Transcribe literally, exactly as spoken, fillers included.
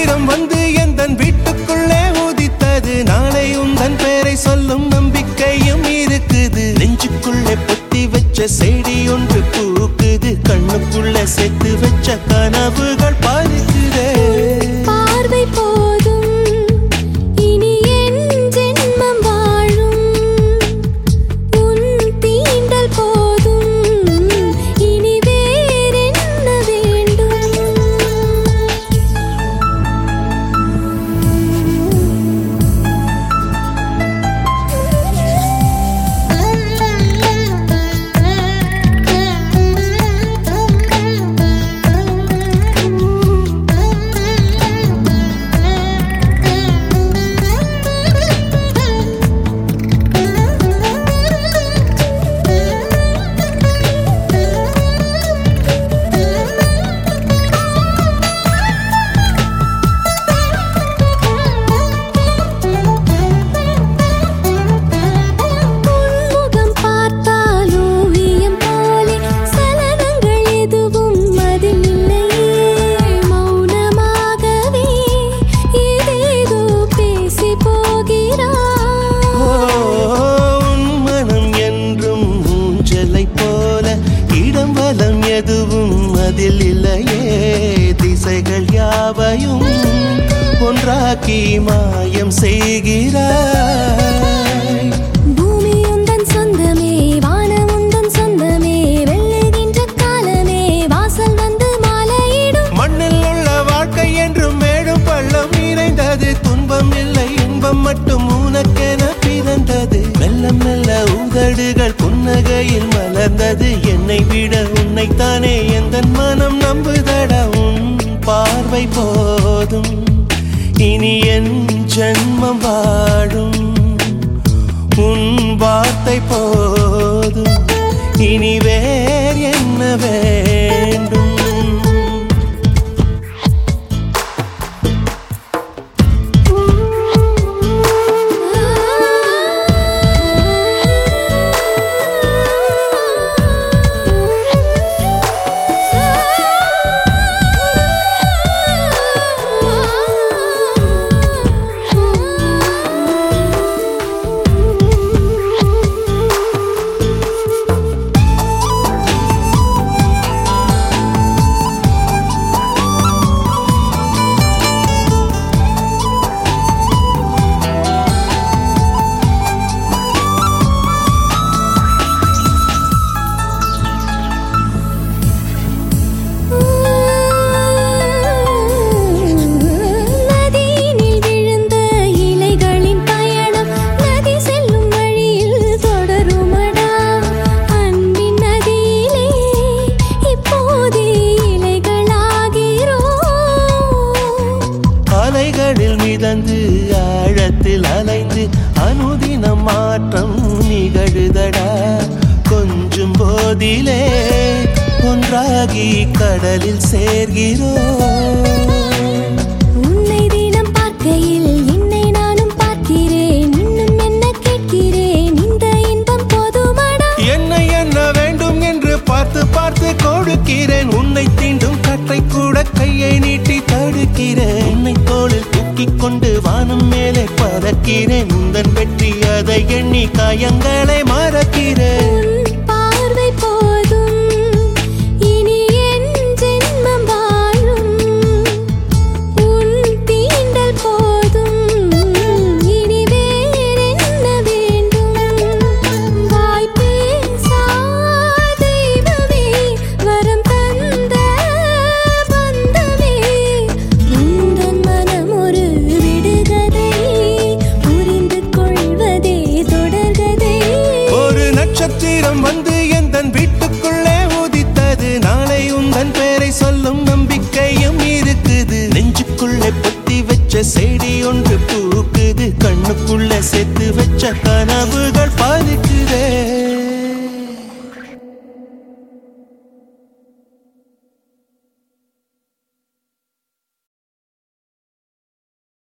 நட்சத்திரம் வந்து எந்தன் வீட்டுக்குள்ளே உதித்தது. நாளை உந்தன் பேரை சொல்லும் நம்பிக்கையும் இருக்குது. நெஞ்சுக்குள்ளே பொத்தி வச்ச செடி ஒன்று பூக்குது. கண்ணுக்குள்ளே சேர்த்து வச்ச கனவுகள் பறிக்குதே. பார்வை போதும் இனி என் ஜென்மம் வாழும். உன் தீண்டல் போதும் இனி வேறென்ன வேண்டும். எதுவும் அதில் இல்லையே. திசைகள் யாவையும் ஒன்றாக்கி மாயம் செய்கிறாய். பூமி உந்தன் சொந்தமே, வானம் உந்தன் சொந்தமே. வெல்லுகின்ற காலமே வாசல் வந்து மாலையிடும். மண்ணில் உள்ள வாழ்க்கை என்றும் மேடும் பள்ளம் இணைந்தது. துன்பம் இல்லை இன்பம் மட்டும் உனக்கென பிறந்தது. மெல்ல மெல்ல உதடுகள் புன்னகையில் மலர்ந்தது. என்னை விட உன்னைத்தானே எந்தன் மனம் நம்புதடா. உன் பார்வை போதும் இனி என் ஜென்மம் வாழும். உன் வார்த்தை போதும் இனி வேறு என்ன வேண்டும். மிதந்து ஆழத்தில் அலைந்து அனுதினம் மாற்றம் நிகழுதடா. கொஞ்சம் போதிலே ஒன்றாகி கடலில் சேர்கிறோம். உன்னை தினம் பார்க்கையில் என்னை நானும் பார்க்கிறேன். இன்னும் என்ன கேட்கிறேன், இந்த இன்பம் போதுமடா. என்ன என்ன வேண்டும் என்று பார்த்து பார்த்து கொடுக்கிறேன். உன்னை தீண்டும் கற்றை கூட கையை நீட்டி தடுக்கிறேன். உன்னை தோளில் தூக்கிக் கொண்டு வானம் மேலே பறக்கிறேன். உந்தன் வெற்றி அதை எண்ணி காயங்களை மறக்கிறேன். பார்வை போதும் இனி என் ஜென்மம் வாழும். உன் தீண்டல் போதும் இனி வேறென்ன வேண்டும். வாய் பேசா தெய்வமே, வரம் தந்த பந்தமே. உந்தன் மனம் ஒரு விடுகதை, புரிந்து கொள்வதே தொடர்கதை. ஒரு நட்சத்திரம் வந்து எந்தன் வீட்டுக்குள்ளே உதித்தது. நாளை உந்தன் பேரை சொல்லும் நம்பிக்கையும் இருக்குது. நெஞ்சுக்குள்ளே பொத்தி வச்ச செடி ஒன்று பூக்குது. கண்ணுக்குள்ளே சேர்த்து வச்ச கனவுகள் பறிக்குதே.